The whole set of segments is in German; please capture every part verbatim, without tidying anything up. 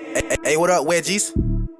Hey, hey, hey, what up, wedgies?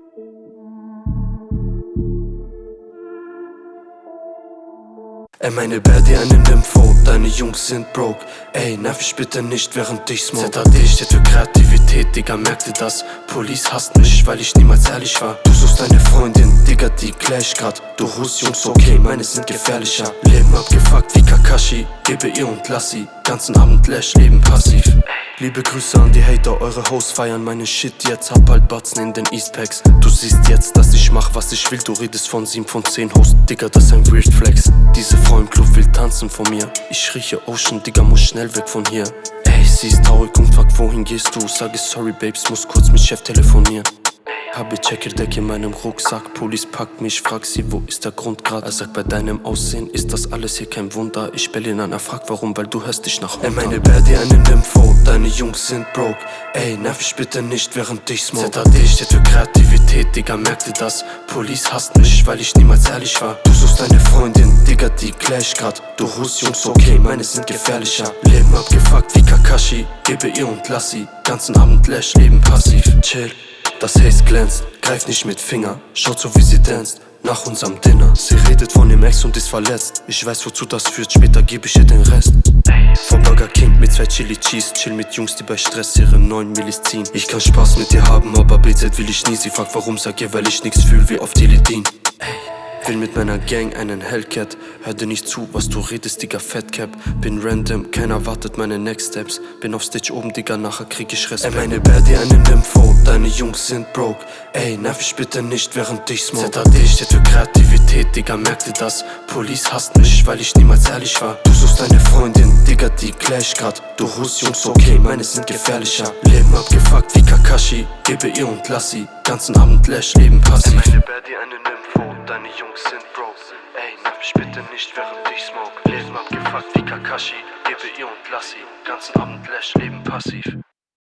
Ey, meine Baddie eine Nympho, deine Jungs sind broke. Ey, nerv ich bitte nicht, während ich smoke. Z A D steht für Kreativität, Digga, merkt ihr das? Police hasst mich, weil ich niemals ehrlich war. Du suchst deine Freundin, Digga, die clash grad. Du Hus, Jungs, okay, meine sind gefährlicher. Leben abgefuckt wie Kakashi, gebe ihr und lass sie. Ganzen Abend Lash, leben passiv. Liebe Grüße an die Hater, eure Hoes feiern meine Shit jetzt. Hab halt Batzen in den Eastpacks. Du siehst jetzt, dass ich mach, was ich will. Du redest von sieben von zehn Host, Digga, das ist ein Weird Flex. Diese Frau im Club will tanzen von mir. Ich rieche Ocean, Digga, muss schnell weg von hier. Ey, sie ist traurig und fragt, wohin gehst du? Sage sorry, Babes, muss kurz mit Chef telefonieren. Habe Checker-Deck in meinem Rucksack, Police packt mich, frag sie, wo ist der Grund grad? Er sagt, bei deinem Aussehen ist das alles hier kein Wunder. Ich Berliner, er fragt, warum, weil du hörst dich nach Honda. Ey, meine Baddie eine Nympho, deine Jungs sind broke. Ey, nerv ich bitte nicht, während ich smoke. Z A D steht für Kreativität, Digga, merkt ihr das? Police hasst mich, weil ich niemals ehrlich war. Du suchst deine Freundin, Digga, die clash grad. Du Hus, Jungs, okay, meine sind gefährlicher. Leben abgefuckt wie Kakashi, gebe ihr und lass sie. Ganzen Abend Lash, leben passiv, chill. Das Haze glänzt, greif nicht mit Finger. Schaut so wie sie danst, nach unserem Dinner. Sie redet von dem Ex und ist verletzt. Ich weiß wozu das führt, später geb ich ihr den Rest. Vom Burger King mit zwei Chili Cheese. Chill mit Jungs, die bei Stress ihre neuen Millis ziehen. Ich kann Spaß mit dir haben, aber B Z will ich nie. Sie fragt warum, sag ihr, weil ich nix fühl wie auf Teledin. Will mit meiner Gang einen Hellcat. Hör dir nicht zu, was du redest, Digga, Fatcap. Bin random, keiner wartet meine Next Steps. Bin auf Stage oben, Digga, nachher krieg ich Respekt. Ey, meine Baddie eine Nympho, deine Jungs sind broke. Ey, nerv ich bitte nicht, während ich smoke. Z A D steht für Kreativität, Digga, merkt ihr das? Police hasst mich, weil ich niemals ehrlich war. Du suchst deine Freundin, Digga, die clash grad. Du Hus, Jungs, okay, meine sind gefährlicher. Leben abgefuckt wie Kakashi, gebe ihr und lass sie. Ganzen Abend Lash, leben passiv. Ey, meine Baddie eine Nympho, deine Jungs sind broke. Ey, nerv ich bitte nicht, während ich smoke. Leben abgefuckt wie Kakashi, gebe ihr und lass sie. Ganzen Abend Lash, leben passiv.